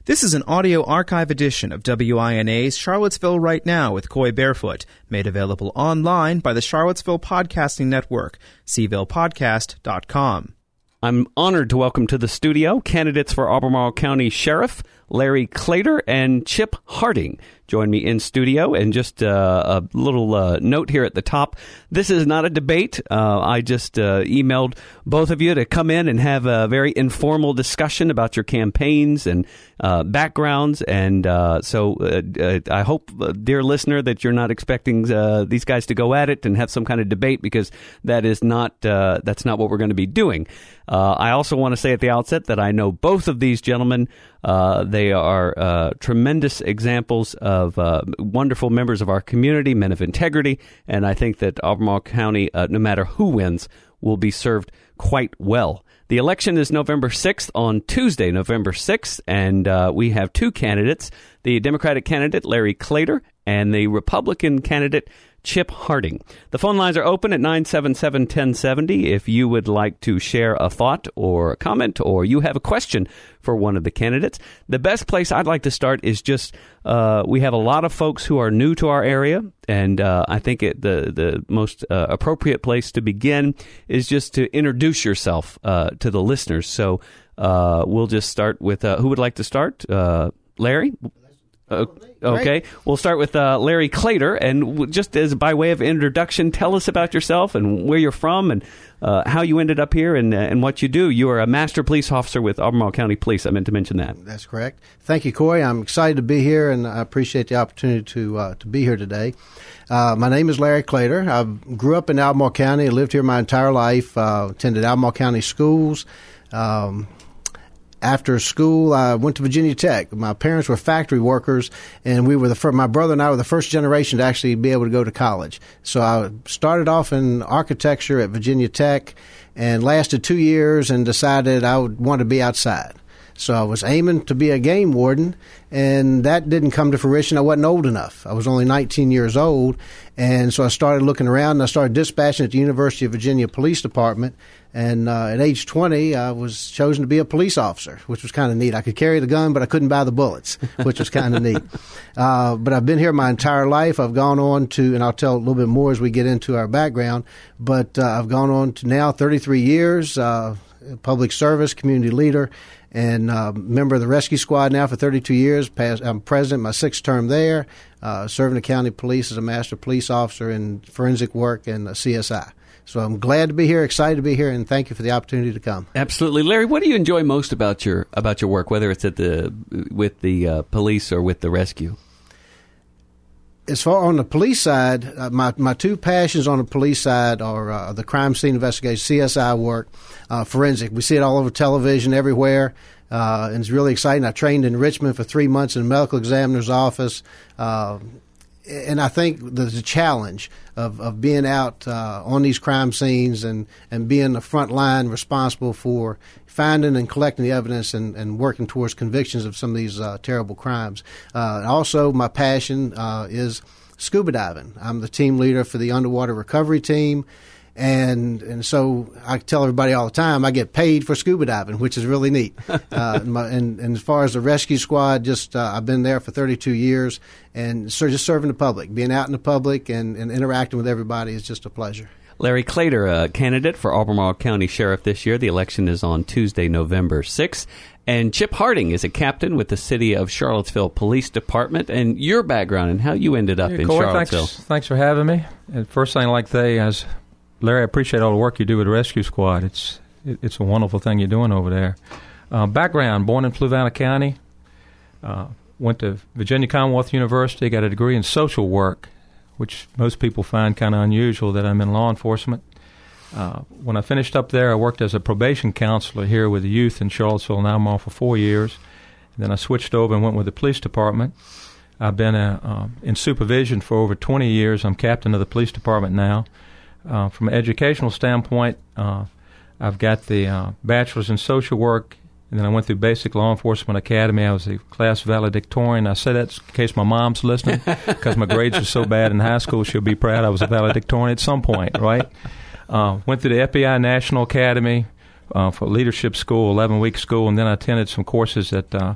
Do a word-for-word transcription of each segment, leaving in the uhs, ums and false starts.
This is an audio archive edition of W I N A's Charlottesville Right Now with Coy Barefoot, made available online by the Charlottesville Podcasting Network, c ville podcast dot com. I'm honored to welcome to the studio candidates for Albemarle County Sheriff, Larry Claytor and Chip Harding. Join me in studio. And just uh, a little uh, note here at the top. This is not a debate. Uh, I just uh, emailed both of you to come in and have a very informal discussion about your campaigns and uh, backgrounds. And uh, so uh, uh, I hope, uh, dear listener, that you're not expecting uh, these guys to go at it and have some kind of debate, because that is not uh, that's not what we're going to be doing. Uh, I also want to say at the outset that I know both of these gentlemen. Uh, they are uh, tremendous examples of uh, wonderful members of our community, men of integrity, and I think that Albemarle County, uh, no matter who wins, will be served quite well. The election is November sixth, on Tuesday, November sixth, and uh, we have two candidates, the Democratic candidate, Larry Claytor, and the Republican candidate, Chip Harding. The phone lines are open at nine seven seven, one zero seven zero if you would like to share a thought or a comment, or you have a question for one of the candidates. The best place I'd like to start is just, uh, we have a lot of folks who are new to our area, and uh, I think it, the, the most uh, appropriate place to begin is just to introduce yourself uh, to the listeners. So uh, we'll just start with, uh, who would like to start? Uh, Larry? Uh, okay, we'll start with uh, Larry Claytor, and w- just as by way of introduction, tell us about yourself and where you're from and uh, how you ended up here and uh, and what you do. You are a master police officer with Albemarle County Police. I meant to mention that. That's correct. Thank you, Coy. I'm excited to be here, and I appreciate the opportunity to uh, to be here today. Uh, my name is Larry Claytor. I grew up in Albemarle County. I lived here my entire life. Uh, attended Albemarle County schools. Um, After school, I went to Virginia Tech. My parents were factory workers, and we were the first, my brother and I were the first generation to actually be able to go to college. So I started off in architecture at Virginia Tech and lasted two years and decided I would want to be outside. So I was aiming to be a game warden, and that didn't come to fruition. I wasn't old enough. I was only nineteen years old, and so I started looking around, and I started dispatching at the University of Virginia Police Department. And uh, at age twenty, I was chosen to be a police officer, which was kind of neat. I could carry the gun, but I couldn't buy the bullets, which was kind of neat. Uh, but I've been here my entire life. I've gone on to, and I'll tell a little bit more as we get into our background, but uh, I've gone on to now thirty-three years, uh, public service, community leader, and uh, member of the rescue squad now for thirty-two years. Past, I'm president, my sixth term there, uh, serving the county police as a master police officer in forensic work and uh, C S I. So I'm glad to be here, excited to be here, and thank you for the opportunity to come. Absolutely. Larry, what do you enjoy most about your about your work, whether it's at the with the uh, police or with the rescue? As far on the police side, uh, my, my two passions on the police side are uh, the crime scene investigation, C S I work, uh, forensic. We see it all over television, everywhere, uh, and it's really exciting. I trained in Richmond for three months in a medical examiner's office, uh, and I think the, the challenge of, of being out uh, on these crime scenes and, and being the front line responsible for finding and collecting the evidence and, and working towards convictions of some of these uh, terrible crimes. Uh, also, my passion uh, is scuba diving. I'm the team leader for the underwater recovery team. And and so I tell everybody all the time I get paid for scuba diving, which is really neat. uh, my, and, and as far as the rescue squad, just uh, I've been there for thirty-two years, and so just serving the public, being out in the public and, and interacting with everybody is just a pleasure. Larry Claytor, a candidate for Albemarle County Sheriff this year. The election is on Tuesday, November sixth. And Chip Harding is a captain with the City of Charlottesville Police Department. And your background and how you ended up yeah, in Corey, Charlottesville. Thanks, thanks for having me. And first thing I'd like to say is, Larry, I appreciate all the work you do with the Rescue Squad. It's it, it's a wonderful thing you're doing over there. Uh, background, born in Fluvanna County, uh, went to Virginia Commonwealth University, got a degree in social work, which most people find kind of unusual that I'm in law enforcement. Uh, when I finished up there, I worked as a probation counselor here with the youth in Charlottesville and Albemarle for four years. And then I switched over and went with the police department. I've been a, uh, in supervision for over twenty years. I'm captain of the police department now. Uh, from an educational standpoint, uh, I've got the uh, bachelor's in social work, and then I went through Basic Law Enforcement Academy. I was a class valedictorian. I say that in case my mom's listening, because my grades were so bad in high school, she'll be proud I was a valedictorian at some point, right? Uh, went through the F B I National Academy uh, for leadership school, eleven-week school, and then I attended some courses at uh,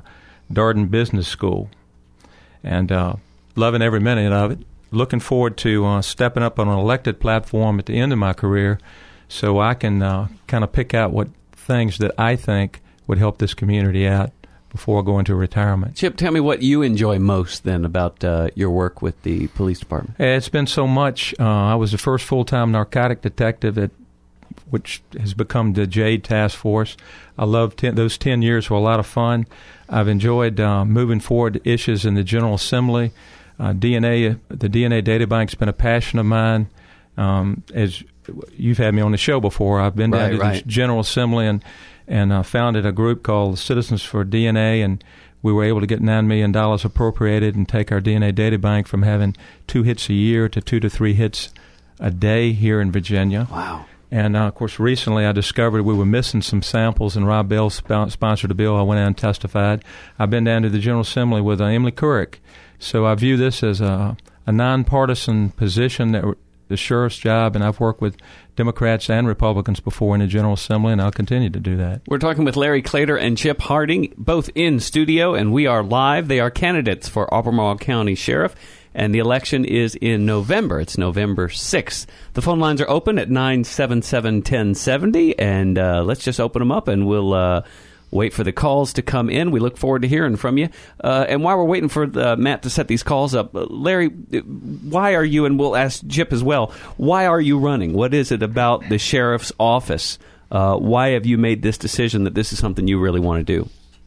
Darden Business School, and uh, loving every minute of it. Looking forward to uh, stepping up on an elected platform at the end of my career so I can uh, kind of pick out what things that I think would help this community out before I go into retirement. Chip, tell me what you enjoy most then about uh, your work with the police department. It's been so much. Uh, I was the first full-time narcotic detective at which has become the JADE Task Force. I loved ten, those ten years were a lot of fun. I've enjoyed uh, moving forward issues in the General Assembly. Uh, D N A, the D N A data bank's been a passion of mine. Um, as you've had me on the show before, I've been right, down to right. the General Assembly and and uh, founded a group called Citizens for D N A, and we were able to get nine million dollars appropriated and take our D N A data bank from having two hits a year to two to three hits a day here in Virginia. Wow. And, uh, of course, recently I discovered we were missing some samples, and Rob Bell sp- sponsored a bill. I went out and testified. I've been down to the General Assembly with uh, Emily Couric. So I view this as a, a nonpartisan position, that the sheriff's job, and I've worked with Democrats and Republicans before in the General Assembly, and I'll continue to do that. We're talking with Larry Claytor and Chip Harding, both in studio, and we are live. They are candidates for Albemarle County Sheriff, and the election is in November. It's November sixth. The phone lines are open at nine seven seven, one oh seven oh, and uh, let's just open them up, and we'll uh, wait for the calls to come in. We look forward to hearing from you. Uh, and while we're waiting for uh, Matt to set these calls up, uh, Larry, why are you, and we'll ask Chip as well, why are you running? What is it about the sheriff's office? Uh, why have you made this decision that this is something you really want to do?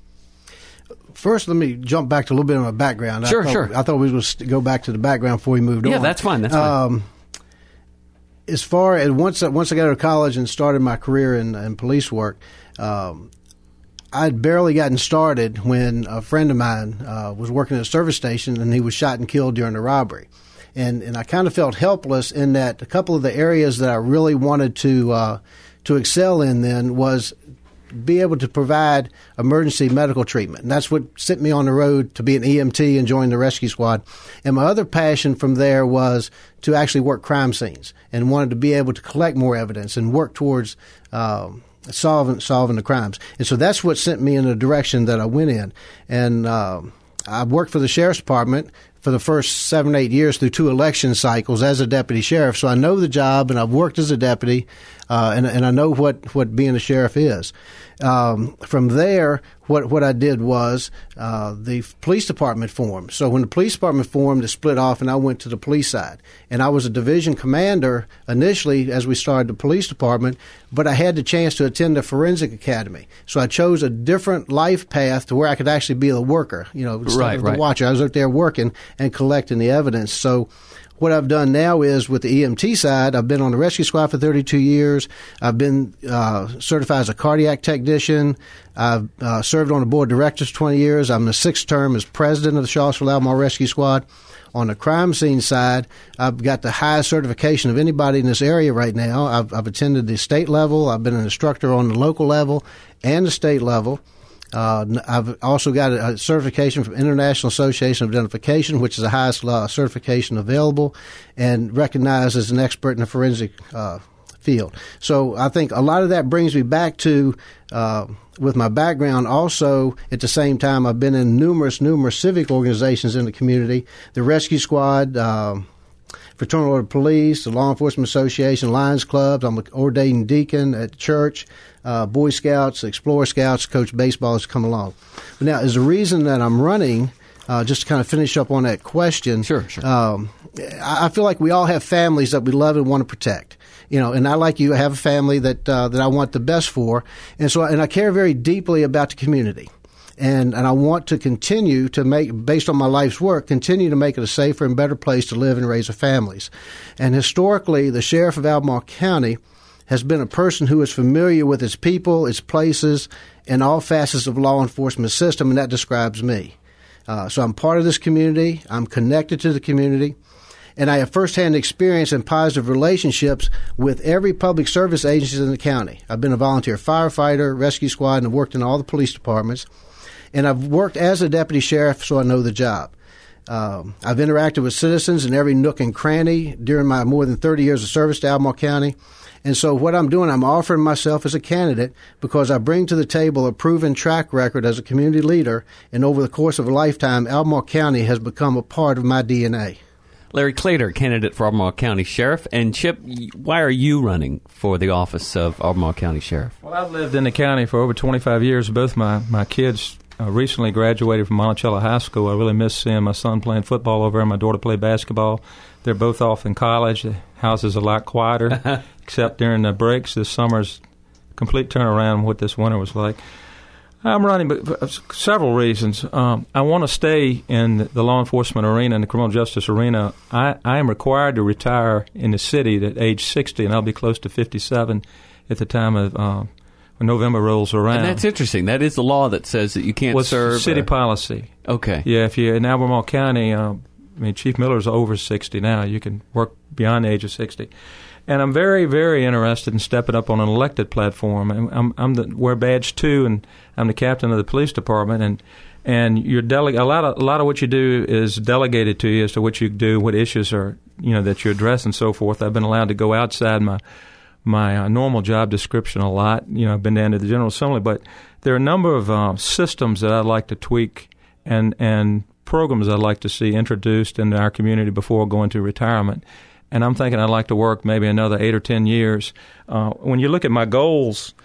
First, let me jump back to a little bit of my background. Sure, I thought, sure. I thought we was going to go back to the background before we moved yeah, on. Yeah, that's fine. That's fine. Um, as far as once, once I got out of college and started my career in, in police work, um, I'd barely gotten started when a friend of mine uh, was working at a service station, and he was shot and killed during a robbery. And and I kind of felt helpless in that a couple of the areas that I really wanted to uh, to excel in then was be able to provide emergency medical treatment. And that's what sent me on the road to be an E M T and join the rescue squad. And my other passion from there was to actually work crime scenes and wanted to be able to collect more evidence and work towards um, solving solving the crimes. And so that's what sent me in the direction that I went in. And um, I worked for the sheriff's department for the first seven, eight years through two election cycles as a deputy sheriff. So I know the job, and I've worked as a deputy, uh, and, and I know what, what being a sheriff is. Um, from there, what what I did was uh, the police department formed. So when the police department formed, it split off, and I went to the police side. And I was a division commander initially as we started the police department, but I had the chance to attend the forensic academy. So I chose a different life path to where I could actually be a worker, you know, instead right, of the right. watcher. I was out there working and collecting the evidence. So what I've done now is with the E M T side, I've been on the rescue squad for thirty-two years. I've been uh, certified as a cardiac technician. I've uh, served on the board of directors for twenty years. I'm the sixth term as president of the Charlottesville Albemarle Rescue Squad. On the crime scene side, I've got the highest certification of anybody in this area right now. I've, I've attended the state level. I've been an instructor on the local level and the state level. Uh, I've also got a certification from International Association of Identification, which is the highest uh, certification available, and recognized as an expert in the forensic uh, field. So I think a lot of that brings me back to, uh, with my background, also at the same time I've been in numerous, numerous civic organizations in the community, the Rescue Squad, um, Fraternal Order of Police, the Law Enforcement Association, Lions Clubs. I'm an ordained deacon at church, uh, Boy Scouts, Explorer Scouts, coach baseball has come along. But now, as the reason that I'm running, uh, just to kind of finish up on that question, Sure, sure. Um, I feel like we all have families that we love and want to protect. You know, and I, like you, have a family that uh, that I want the best for, and so and I care very deeply about the community. And and I want to continue to make, based on my life's work, continue to make it a safer and better place to live and raise our families. And historically, the sheriff of Albemarle County has been a person who is familiar with its people, its places, and all facets of law enforcement system, and that describes me. Uh, so I'm part of this community. I'm connected to the community. And I have firsthand experience and positive relationships with every public service agency in the county. I've been a volunteer firefighter, rescue squad, and I've worked in all the police departments. And I've worked as a deputy sheriff, so I know the job. Um, I've interacted with citizens in every nook and cranny during my more than thirty years of service to Albemarle County. And so what I'm doing, I'm offering myself as a candidate because I bring to the table a proven track record as a community leader, and over the course of a lifetime, Albemarle County has become a part of my D N A. Larry Claytor, candidate for Albemarle County Sheriff. And Chip, why are you running for the office of Albemarle County Sheriff? Well, I've lived in the county for over twenty-five years. Both my, my kids uh, recently graduated from Monticello High School. I really miss seeing my son playing football over there, my daughter play basketball. They're both off in college. The house is a lot quieter, except during the breaks. This summer's complete turnaround from what this winter was like. I'm running for several reasons. Um, I want to stay in the law enforcement arena, in the criminal justice arena. I, I am required to retire in the city at age sixty, and I'll be close to fifty-seven at the time of uh, when November rolls around. And that's interesting. That is the law that says that you can't well, serve. City or... policy. Okay. Yeah, if you're in Albemarle County, uh, I mean, Chief Miller's over sixty now. You can work beyond the age of sixty. And I'm very, very interested in stepping up on an elected platform. I'm, I'm, I'm the, we're badge two, and I'm the captain of the police department. And and you're dele- a lot of a lot of what you do is delegated to you as to what you do, what issues are you know that you address, and so forth. I've been allowed to go outside my my uh, normal job description a lot. You know, I've been down to the General Assembly, but there are a number of uh, systems that I'd like to tweak and and programs I'd like to see introduced into our community before going to retirement. And I'm thinking I'd like to work maybe another eight or ten years. Uh, when you look at my goals,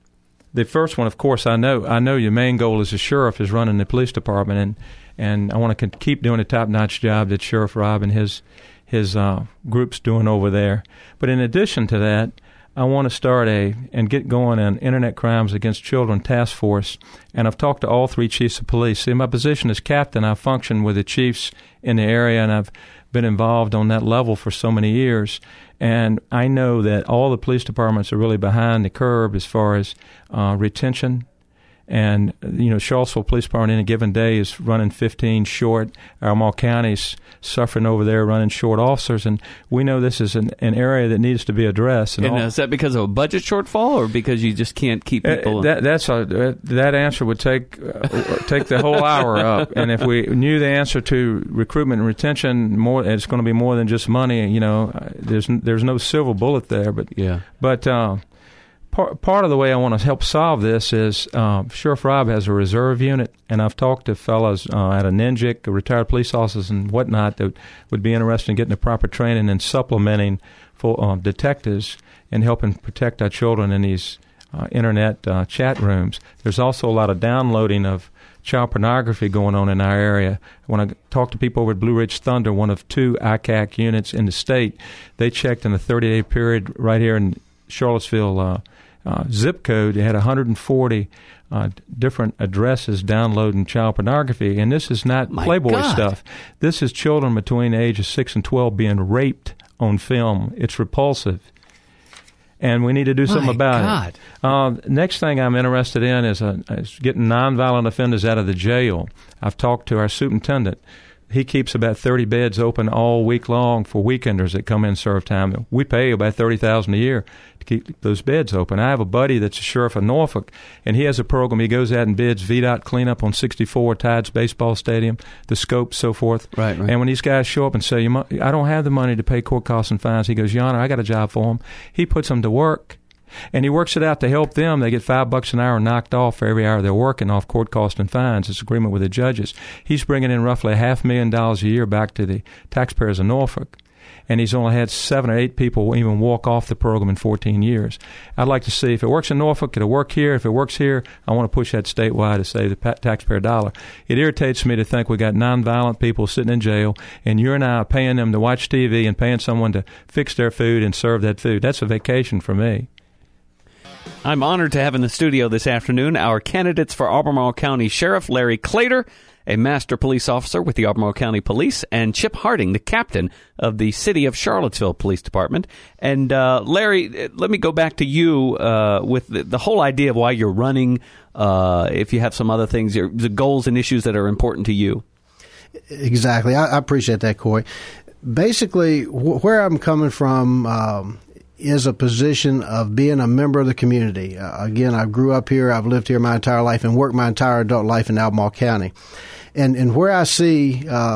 the first one, of course, I know I know your main goal as a sheriff is running the police department, and, and I want to keep doing a top-notch job that Sheriff Rob and his his uh, group's doing over there. But in addition to that, I want to start a and get going an Internet Crimes Against Children task force, and I've talked to all three chiefs of police. See, in my position as captain, I function with the chiefs in the area, and I've been involved on that level for so many years, and I know that all the police departments are really behind the curve as far as uh, retention. And, you know, Charlottesville Police Department in a given day is running fifteen short. Albemarle County's suffering over there running short officers. And we know this is an, an area that needs to be addressed. And, and all, is that because of a budget shortfall or because you just can't keep people? Uh, that, that's a, that answer would take uh, take the whole hour up. And if we knew the answer to recruitment and retention, more, it's going to be more than just money. You know, there's there's no silver bullet there. But, yeah. But, uh, Part, part of the way I want to help solve this is uh, Sheriff Rob has a reserve unit, and I've talked to fellows uh, at a Ninjik, retired police officers and whatnot, that would be interested in getting the proper training and supplementing for uh, detectives and helping protect our children in these uh, Internet uh, chat rooms. There's also a lot of downloading of child pornography going on in our area. When I talked to people over at Blue Ridge Thunder, one of two I C A C units in the state, they checked in a thirty-day period right here in Charlottesville uh, Uh, zip code. They had one hundred forty uh, different addresses downloading child pornography, and this is not My Playboy God. stuff. This is children between the age of six and twelve being raped on film. It's repulsive, and we need to do something My about God. it. Uh, next thing I'm interested in is, uh, is getting nonviolent offenders out of the jail. I've talked to our superintendent. He keeps about thirty beds open all week long for weekenders that come in and serve time. We pay about thirty thousand dollars a year to keep those beds open. I have a buddy that's a sheriff of Norfolk, and he has a program. He goes out and bids V DOT cleanup on sixty-four Tides Baseball Stadium, the scope, so forth. Right, right. And when these guys show up and say, you mu- I don't have the money to pay court costs and fines, he goes, Your Honor, I got a job for him. He puts them to work. And he works it out to help them. They get five bucks an hour knocked off for every hour they're working off court costs and fines. It's agreement with the judges. He's bringing in roughly a half million dollars a year back to the taxpayers of Norfolk. And he's only had seven or eight people even walk off the program in fourteen years. I'd like to see if it works in Norfolk, it'll work here. If it works here, I want to push that statewide to save the pa- taxpayer dollar. It irritates me to think we got nonviolent people sitting in jail, and you and I are paying them to watch T V and paying someone to fix their food and serve that food. That's a vacation for me. I'm honored to have in the studio this afternoon our candidates for Albemarle County Sheriff, Larry Claytor, a master police officer with the Albemarle County Police, and Chip Harding, the captain of the City of Charlottesville Police Department. And uh, Larry, let me go back to you uh, with the, the whole idea of why you're running, uh, if you have some other things, your, the goals and issues that are important to you. Exactly. I, I appreciate that, Coy. Basically, wh- where I'm coming from um, is a position of being a member of the community. Uh, again, I grew up here. I've lived here my entire life and worked my entire adult life in Albemarle County. And and where I see uh,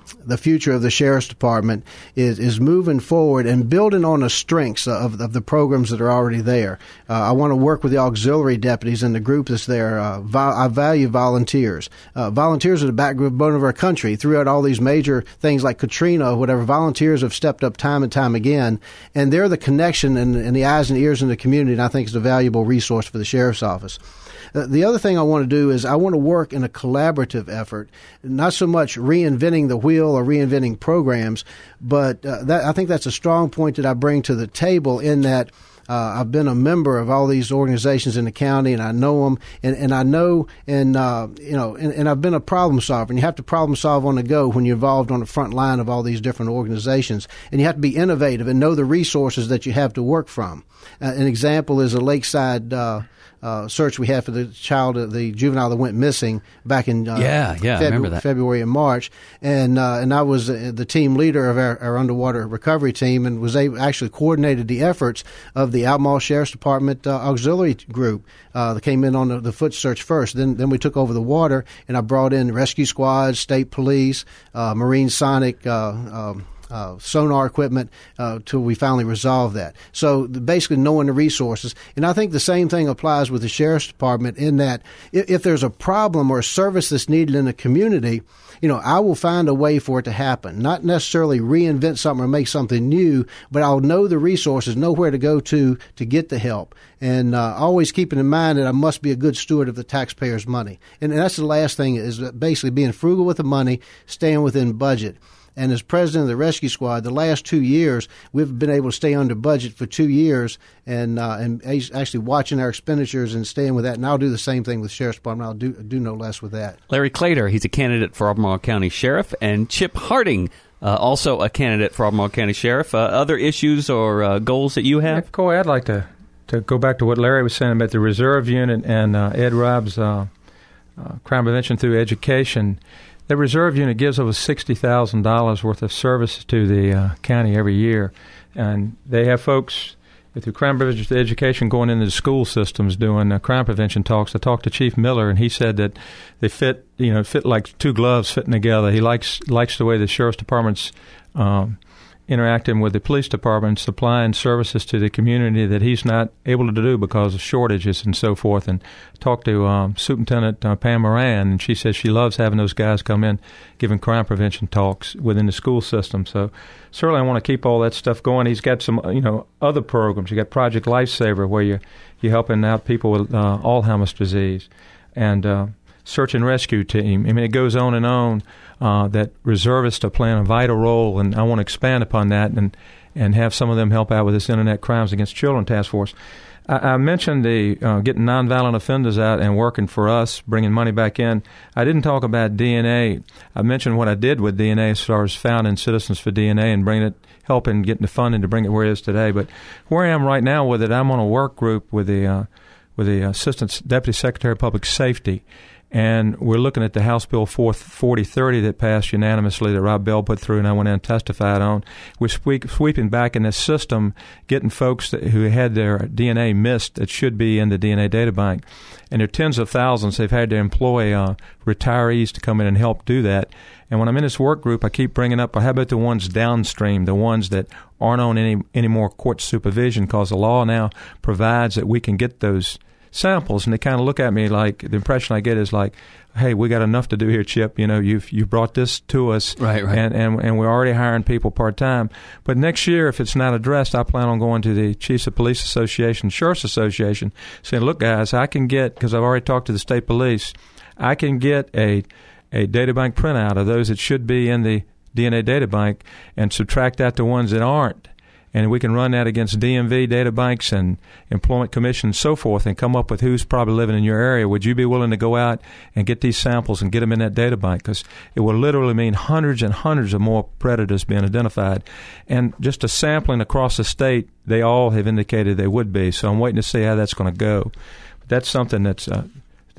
the future of the Sheriff's Department is, is moving forward and building on the strengths of, of the programs that are already there. Uh, I want to work with the auxiliary deputies and the group that's there. Uh, vo- I value volunteers. Uh, volunteers are the backbone of our country. Throughout all these major things like Katrina or whatever, volunteers have stepped up time and time again, and they're the connection and, and the eyes and ears in the community, and I think it's a valuable resource for the Sheriff's Office. Uh, the other thing I want to do is I want to work in a collaborative effort, not so much reinventing the wheel or reinventing programs, but uh, that, I think that's a strong point that I bring to the table in that uh, I've been a member of all these organizations in the county, and I know them, and, and I know, and uh, you know, and, and I've been a problem solver. And you have to problem solve on the go when you're involved on the front line of all these different organizations, and you have to be innovative and know the resources that you have to work from. Uh, an example is a Lakeside Uh, Uh, search we had for the child, uh, the juvenile that went missing back in uh, yeah, yeah, Febu- I remember that. February and March, and uh, and I was uh, the team leader of our, our underwater recovery team, and was able, actually coordinated the efforts of the Albemarle Sheriff's Department uh, auxiliary group uh, that came in on the, the foot search first. Then then we took over the water, and I brought in rescue squads, state police, uh, Marine Sonic. Uh, um, Uh, sonar equipment uh, till we finally resolve that. So basically knowing the resources. And I think the same thing applies with the Sheriff's Department in that if, if there's a problem or a service that's needed in the community, you know, I will find a way for it to happen. Not necessarily reinvent something or make something new, but I'll know the resources, know where to go to to get the help. And uh, always keeping in mind that I must be a good steward of the taxpayers' money. And, and that's the last thing, is basically being frugal with the money, staying within budget. And as president of the rescue squad, the last two years, we've been able to stay under budget for two years and uh, and actually watching our expenditures and staying with that. And I'll do the same thing with Sheriff's Department. I'll do, do no less with that. Larry Claytor, he's a candidate for Albemarle County Sheriff, and Chip Harding, uh, also a candidate for Albemarle County Sheriff. Uh, other issues or uh, goals that you have? Yeah, Coy, I'd like to, to go back to what Larry was saying about the reserve unit and uh, Ed Robb's uh, uh, crime prevention through education. The reserve unit gives over sixty thousand dollars worth of services to the uh, county every year. And they have folks through crime prevention through education going into the school systems doing uh, crime prevention talks. I talked to Chief Miller, and he said that they fit, you know, fit like two gloves fitting together. He likes likes the way the Sheriff's Department's um, interacting with the police department, supplying services to the community that he's not able to do because of shortages and so forth. And talked to um, Superintendent uh, Pam Moran, and she says she loves having those guys come in giving crime prevention talks within the school system. So certainly I want to keep all that stuff going. He's got some, you know, other programs. You got Project Lifesaver, where you, you're helping out people with uh, Alzheimer's disease, and uh, search and rescue team. I mean, it goes on and on. Uh, that reservists are playing a vital role, and I want to expand upon that and and have some of them help out with this Internet Crimes Against Children Task Force. I, I mentioned the uh, getting nonviolent offenders out and working for us, bringing money back in. I didn't talk about D N A. I mentioned what I did with D N A as far as founding Citizens for D N A and bringing it, helping getting the funding to bring it where it is today. But where I am right now with it, I'm on a work group with the uh, with the Assistant Deputy Secretary of Public Safety. And we're looking at the House Bill forty thirty that passed unanimously that Rob Bell put through and I went in and testified on. We're sweep, sweeping back in this system, getting folks that, who had their D N A missed that should be in the D N A data bank. And there are tens of thousands. They've had to employ uh, retirees to come in and help do that. And when I'm in this work group, I keep bringing up, how about the ones downstream, the ones that aren't on any, any more court supervision, because the law now provides that we can get those samples, and they kind of look at me like, the impression I get is like, hey, we got enough to do here, Chip. You know, you've you brought this to us, right, right. And, and and we're already hiring people part time. But next year, if it's not addressed, I plan on going to the Chiefs of Police Association, Sheriff's Association, saying, look, guys, I can get, because I've already talked to the state police, I can get a a data bank printout of those that should be in the D N A data bank and subtract out the ones that aren't. And we can run that against D M V data banks and employment commission and so forth and come up with who's probably living in your area. Would you be willing to go out and get these samples and get them in that data bank? Because it will literally mean hundreds and hundreds of more predators being identified. And just a sampling across the state, they all have indicated they would be. So I'm waiting to see how that's going to go. But that's something that's uh,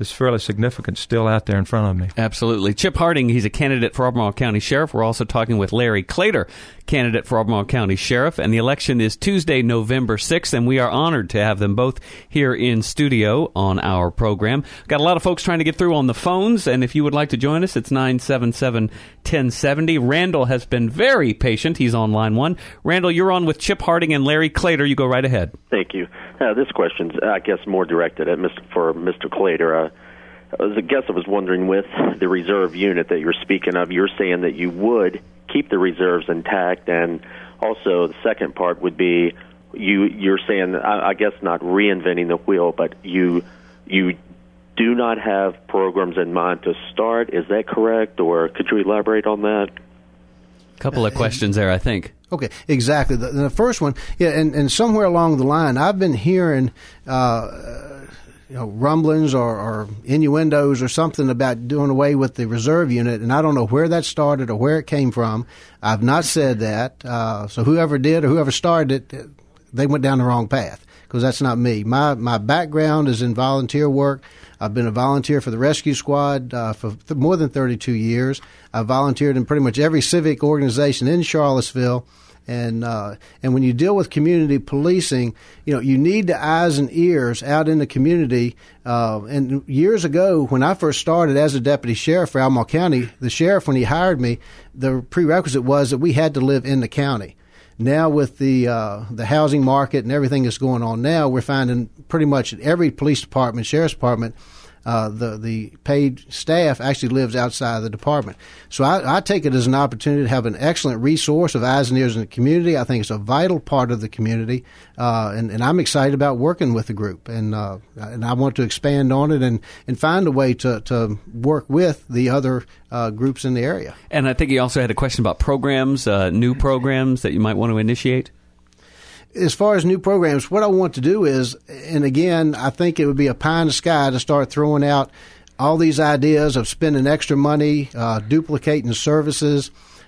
is fairly significant still out there in front of me. Absolutely. Chip Harding, he's a candidate for Albemarle County Sheriff. We're also talking with Larry Claytor, candidate for Albemarle County Sheriff. And the election is Tuesday, November sixth, and we are honored to have them both here in studio on our program. Got a lot of folks trying to get through on the phones, and if you would like to join us, it's nine seven seven, one oh seven oh. Randall has been very patient. He's on line one. Randall, you're on with Chip Harding and Larry Claytor. You go right ahead. Thank you. Uh, this question's, I guess, more directed at Mister for Mister Claytor. Uh, I guess I was wondering, with the reserve unit that you're speaking of, you're saying that you would keep the reserves intact, and also the second part would be you. You're saying, I, I guess, not reinventing the wheel, but you you do not have programs in mind to start. Is that correct, or could you elaborate on that? A couple of questions there, I think. Okay, exactly. The, the first one, yeah, and, and somewhere along the line, I've been hearing, uh, you know, rumblings or, or innuendos or something about doing away with the reserve unit, and I don't know where that started or where it came from. I've not said that. Uh, so whoever did or whoever started it, they went down the wrong path, because that's not me. My my background is in volunteer work. I've been a volunteer for the rescue squad uh, for th- more than thirty-two years. I've volunteered in pretty much every civic organization in Charlottesville. And uh, and when you deal with community policing, you know, you need the eyes and ears out in the community. Uh, and years ago, when I first started as a deputy sheriff for Albemarle County, the sheriff, when he hired me, the prerequisite was that we had to live in the county. Now, with the uh, the housing market and everything that's going on now, we're finding pretty much at every police department, sheriff's department, Uh, the the paid staff actually lives outside of the department. So I, I take it as an opportunity to have an excellent resource of eyes and ears in the community. I think it's a vital part of the community, uh, and, and I'm excited about working with the group. And uh, and I want to expand on it and, and find a way to, to work with the other uh, groups in the area. And I think he also had a question about programs, uh, new programs that you might want to initiate. As far as new programs, what I want to do is, and again, I think it would be a pie in the sky to start throwing out all these ideas of spending extra money, uh, duplicating services.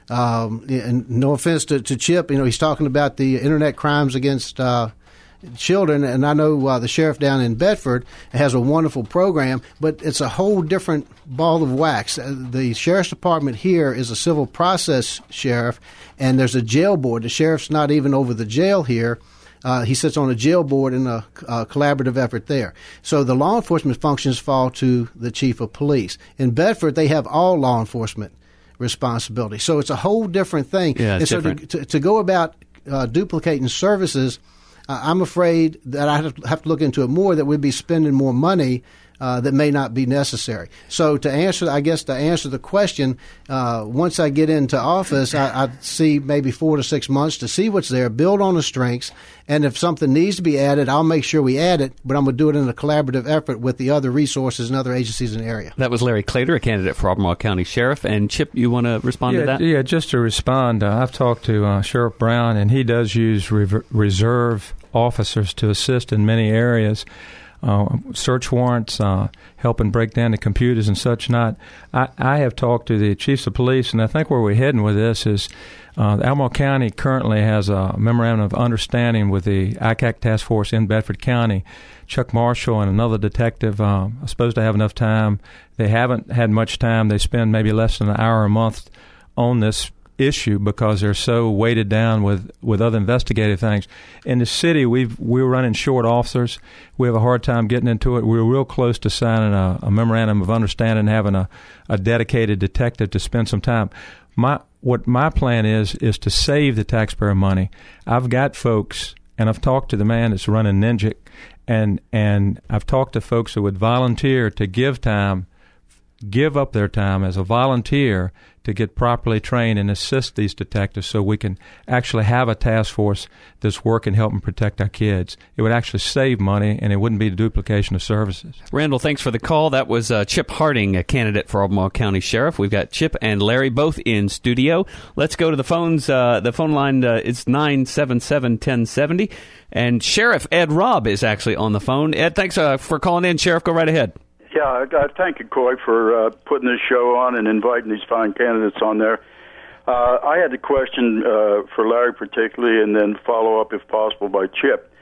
Um, and no offense to, to Chip, you know, he's talking about the internet crimes against uh, children, and I know uh, the sheriff down in Bedford has a wonderful program, but it's a whole different ball of wax. Uh, the sheriff's department here is a civil process sheriff, and there's a jail board. The sheriff's not even over the jail here. Uh, he sits on a jail board in a, a collaborative effort there. So the law enforcement functions fall to the chief of police. In Bedford, they have all law enforcement responsibility. So it's a whole different thing. Yeah, it's and so different. To, to, to go about uh, duplicating services, uh, I'm afraid that I have to, have to look into it more, that we'd be spending more money Uh, that may not be necessary. So to answer, I guess to answer the question, uh, once I get into office, I, I see maybe four to six months to see what's there, build on the strengths, and if something needs to be added, I'll make sure we add it, but I'm going to do it in a collaborative effort with the other resources and other agencies in the area. That was Larry Claytor, a candidate for Albemarle County Sheriff. And Chip, you want to respond yeah, to that? Yeah, just to respond, uh, I've talked to uh, Sheriff Brown, and he does use re- reserve officers to assist in many areas. Uh, search warrants, uh, helping break down the computers and such not. I, I have talked to the chiefs of police, and I think where we're heading with this is uh, Albemarle County currently has a memorandum of understanding with the I C A C task force in Bedford County. Chuck Marshall and another detective uh, are supposed to have enough time. They haven't had much time. They spend maybe less than an hour a month on this issue because they're so weighted down with, with other investigative things. In the city, we've, we're running short officers. We have a hard time getting into it. We're real close to signing a, a memorandum of understanding, having a, a dedicated detective to spend some time. My What my plan is, is to save the taxpayer money. I've got folks, and I've talked to the man that's running Ninja, and, and I've talked to folks who would volunteer to give time, give up their time as a volunteer to get properly trained and assist these detectives so we can actually have a task force that's working helping protect our kids. It would actually save money, and it wouldn't be a duplication of services. Randall, thanks for the call. That was uh, Chip Harding, a candidate for Albemarle County Sheriff. We've got Chip and Larry both in studio. Let's go to the phones. Uh, the phone line uh, is nine seven seven, one oh seven oh, and Sheriff Ed Robb is actually on the phone. Ed, thanks uh, for calling in. Sheriff, go right ahead. Yeah, I thank you, Coy, for uh, putting this show on and inviting these fine candidates on there. Uh, I had a question uh, for Larry particularly, and then follow up, if possible, by Chip.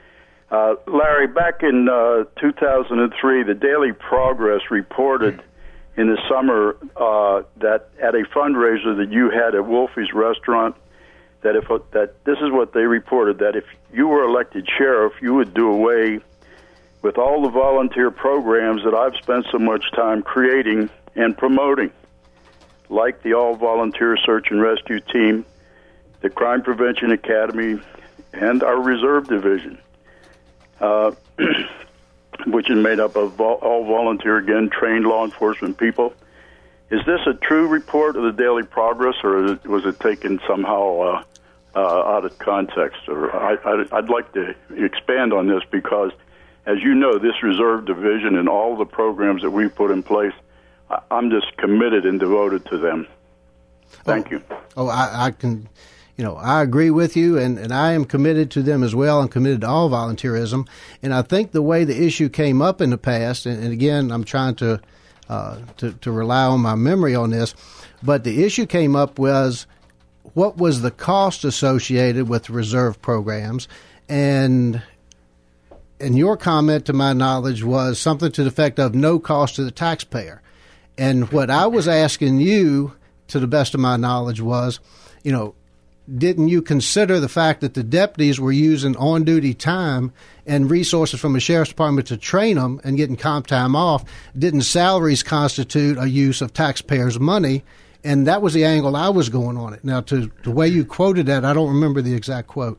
Uh, Larry, back in uh, two thousand three, the Daily Progress reported in the summer uh, that at a fundraiser that you had at Wolfie's Restaurant, that if that this is what they reported, that if you were elected sheriff, you would do away with all the volunteer programs that I've spent so much time creating and promoting, like the all-volunteer search and rescue team, the Crime Prevention Academy, and our Reserve Division. Uh, which is made up of all volunteer, again, trained law enforcement people. Is this a true report of the Daily Progress, or was it taken somehow uh, uh, out of context? Or I, I, I'd like to expand on this because, as you know, this Reserve Division and all the programs that we put in place, I, I'm just committed and devoted to them. Thank oh, you. Oh, I, I can... You know, I agree with you, and, and I am committed to them as well. I'm committed to all volunteerism. And I think the way the issue came up in the past, and, and again, I'm trying to, uh, to to rely on my memory on this, but the issue came up was what was the cost associated with the reserve programs, and and your comment, to my knowledge, was something to the effect of no cost to the taxpayer. And what I was asking you, to the best of my knowledge, was, you know, didn't you consider the fact that the deputies were using on-duty time and resources from the sheriff's department to train them and getting comp time off? Didn't salaries constitute a use of taxpayers' money? And that was the angle I was going on it. Now, to the way you quoted that, I don't remember the exact quote.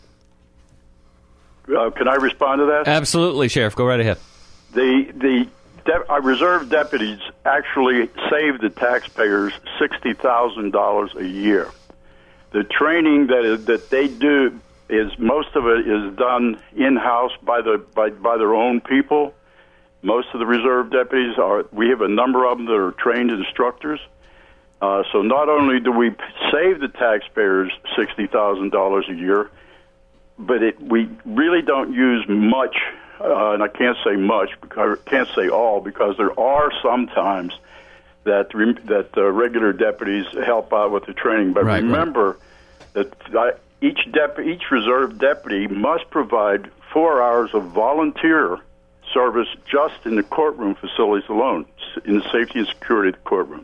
Uh, can I respond to that? Absolutely, Sheriff. Go right ahead. The the de- uh, reserve deputies actually saved the taxpayers sixty thousand dollars a year. The training that is, that they do is most of it is done in-house by the by, by their own people. Most of the reserve deputies are. We have a number of them that are trained instructors. Uh, so not only do we save the taxpayers sixty thousand dollars a year, but it, we really don't use much. Uh, and I can't say much because I can't say all because there are sometimes that that uh, regular deputies help out with the training. But right, remember right. that each dep- each reserve deputy must provide four hours of volunteer service just in the courtroom facilities alone, in the safety and security of the courtrooms.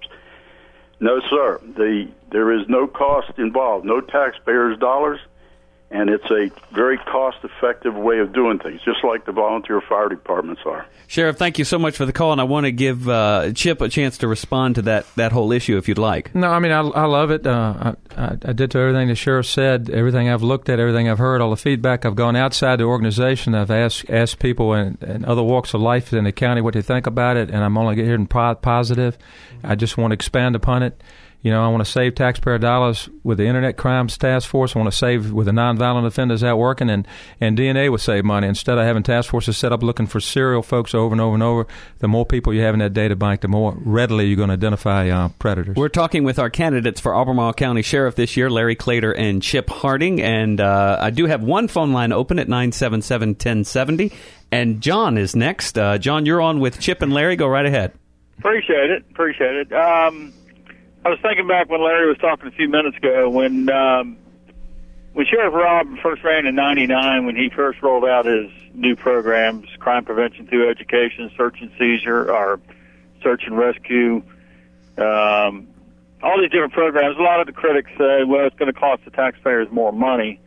No, sir. The there is no cost involved, no taxpayers' dollars. And it's a very cost-effective way of doing things, just like the volunteer fire departments are. Sheriff, thank you so much for the call, and I want to give uh, Chip a chance to respond to that, that whole issue, if you'd like. No, I mean, I, I love it. Uh, I, I did to everything the sheriff said, everything I've looked at, everything I've heard, all the feedback. I've gone outside the organization. I've asked asked people in, in other walks of life in the county what they think about it, and I'm only hearing positive. I just want to expand upon it. You know, I want to save taxpayer dollars with the Internet Crimes Task Force. I want to save with the nonviolent offenders out working, and, and D N A would save money. Instead of having task forces set up looking for serial folks over and over and over, the more people you have in that data bank, the more readily you're going to identify uh, predators. We're talking with our candidates for Albemarle County Sheriff this year, Larry Claytor and Chip Harding. And uh, I do have one phone line open at nine seven seven, one oh seven oh. And John is next. Uh, John, you're on with Chip and Larry. Go right ahead. Appreciate it. Appreciate it. Um, I was thinking back when Larry was talking a few minutes ago when um, when Sheriff Robb first ran in ninety-nine, when he first rolled out his new programs, crime prevention through education, search and seizure, or search and rescue, um, all these different programs. A lot of the critics say, well, it's going to cost the taxpayers more money.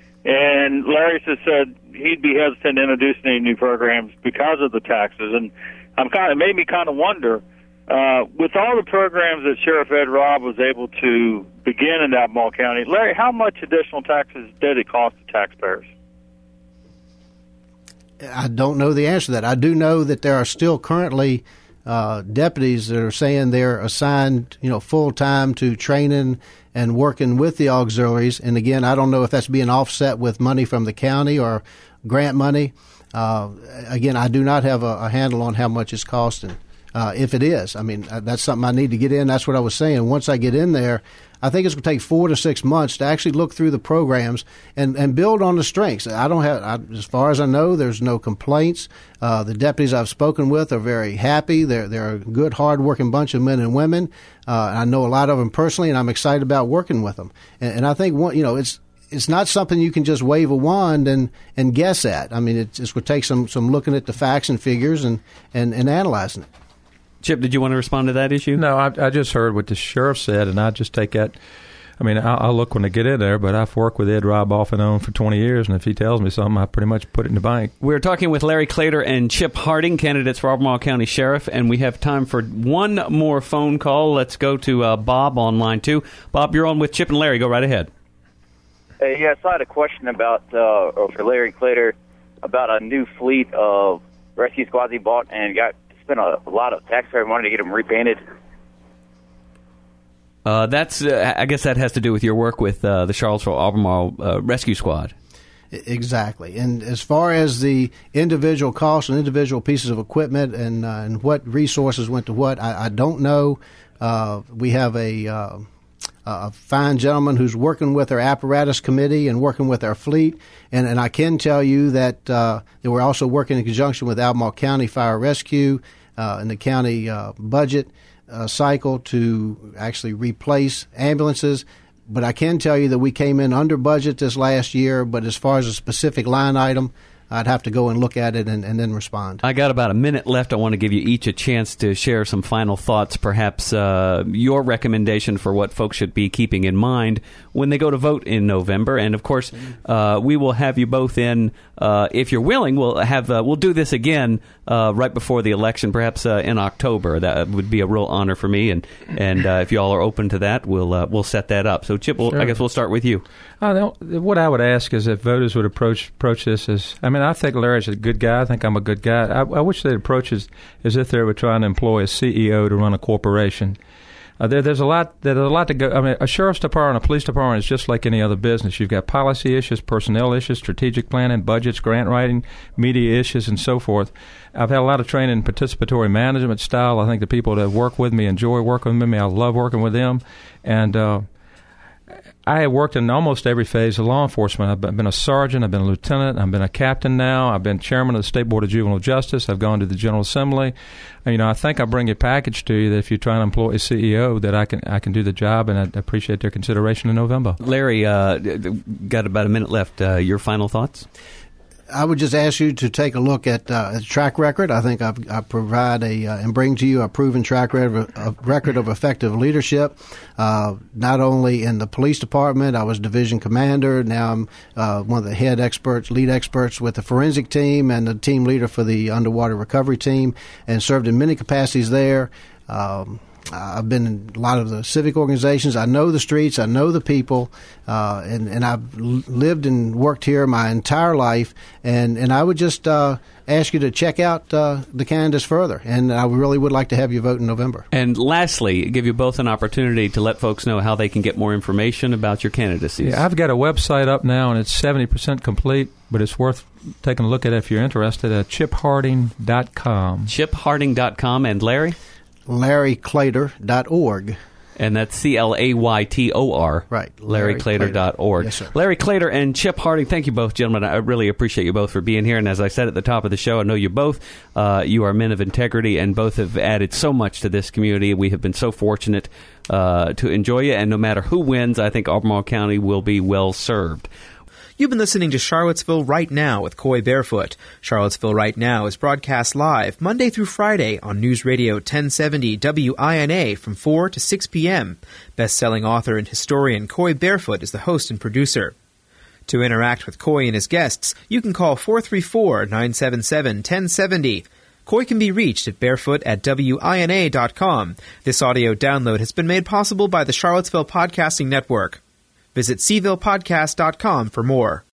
And Larry just said he'd be hesitant to introduce any new programs because of the taxes. And I'm kind of, it made me kind of wonder, Uh, with all the programs that Sheriff Ed Robb was able to begin in Albemarle County, Larry, how much additional taxes did it cost the taxpayers? I don't know the answer to that. I do know that there are still currently uh, deputies that are saying they're assigned, you know, full time to training and working with the auxiliaries. And again, I don't know if that's being offset with money from the county or grant money. Uh, again, I do not have a, a handle on how much it's costing. Uh, if it is, I mean, uh, that's something I need to get in. That's what I was saying. Once I get in there, I think it's going to take four to six months to actually look through the programs and, and build on the strengths. I don't have, I, as far as I know, there's no complaints. Uh, the deputies I've spoken with are very happy. They're they're a good, hard-working bunch of men and women. Uh, I know a lot of them personally, and I'm excited about working with them. And, and I think one, you know, it's it's not something you can just wave a wand and, and guess at. I mean, it just would take some, some looking at the facts and figures and, and, and analyzing it. Chip, did you want to respond to that issue? No, I, I just heard what the sheriff said, and I just take that. I mean, I'll, I'll look when I get in there, but I've worked with Ed Robb off and on for twenty years, and if he tells me something, I pretty much put it in the bank. We're talking with Larry Claytor and Chip Harding, candidates for Albemarle County Sheriff, and we have time for one more phone call. Let's go to uh, Bob on line two. Bob, you're on with Chip and Larry. Go right ahead. Uh, yes, I had a question about, uh, for Larry Claytor, about a new fleet of rescue squads he bought and got spent a, a lot of taxpayer money to get them repainted. Uh, that's. Uh, I guess that has to do with your work with uh, the Charlottesville Albemarle uh, Rescue Squad. Exactly. And as far as the individual costs and individual pieces of equipment and uh, and what resources went to what, I, I don't know. Uh, we have a, uh, a fine gentleman who's working with our apparatus committee and working with our fleet. And, and I can tell you that, uh, that we're also working in conjunction with Albemarle County Fire Rescue uh, and the county uh, budget Uh, cycle to actually replace ambulances. But I can tell you that we came in under budget this last year, but as far as a specific line item, I'd have to go and look at it and, and then respond. I got about a minute left. I want to give you each a chance to share some final thoughts, perhaps uh, your recommendation for what folks should be keeping in mind when they go to vote in November. And, of course, uh, we will have you both in, uh, if you're willing, we'll have uh, we'll do this again uh, right before the election, perhaps uh, in October. That would be a real honor for me. And, and uh, if you all are open to that, we'll uh, we'll set that up. So, Chip, we'll, sure. I guess we'll start with you. I don't, what I would ask is if voters would approach approach this as, I mean, I think Larry's a good guy. I think I'm a good guy. I, I wish they'd approach it as if they were trying to employ a C E O to run a corporation. Uh, there, there's a lot. There's a lot to go. I mean, a sheriff's department, a police department is just like any other business. You've got policy issues, personnel issues, strategic planning, budgets, grant writing, media issues, and so forth. I've had a lot of training in participatory management style. I think the people that work with me enjoy working with me. I love working with them, and uh, I have worked in almost every phase of law enforcement. I've been a sergeant, I've been a lieutenant, I've been a captain now, I've been chairman of the State Board of Juvenile Justice, I've gone to the General Assembly. And, you know, I think I bring a package to you that if you're trying to employ a C E O, that I can I can do the job, and I appreciate their consideration in November. Larry, uh, got about a minute left. Uh, your final thoughts? I would just ask you to take a look at uh, the track record. I think I've, I provide a uh, and bring to you a proven track record, a record of effective leadership. Uh, not only in the police department, I was division commander. Now I'm uh, one of the head experts, lead experts with the forensic team and the team leader for the underwater recovery team, and served in many capacities there. Um, I've been in a lot of the civic organizations. I know the streets. I know the people, uh, and and I've lived and worked here my entire life. And, and I would just uh, ask you to check out uh, the candidates further. And I really would like to have you vote in November. And lastly, give you both an opportunity to let folks know how they can get more information about your candidacies. Yeah, I've got a website up now, and it's seventy percent complete, but it's worth taking a look at if you're interested at chip harding dot com. chip harding dot com. And Larry? Larry Claytor dot org. And that's C L A Y T O R. Right. Larry Claytor dot org. Yes, sir. Larry Claytor and Chip Harding, thank you both, gentlemen. I really appreciate you both for being here. And as I said at the top of the show, I know you both. Uh, you are men of integrity, and both have added so much to this community. We have been so fortunate uh, to enjoy you. And no matter who wins, I think Albemarle County will be well served. You've been listening to Charlottesville Right Now with Coy Barefoot. Charlottesville Right Now is broadcast live Monday through Friday on News Radio ten seventy W I N A from four to six p.m. Best-selling author and historian Coy Barefoot is the host and producer. To interact with Coy and his guests, you can call four three four, nine seven seven, one zero seven zero. Coy can be reached at barefoot at W I N A dot com. This audio download has been made possible by the Charlottesville Podcasting Network. Visit C ville podcast dot com for more.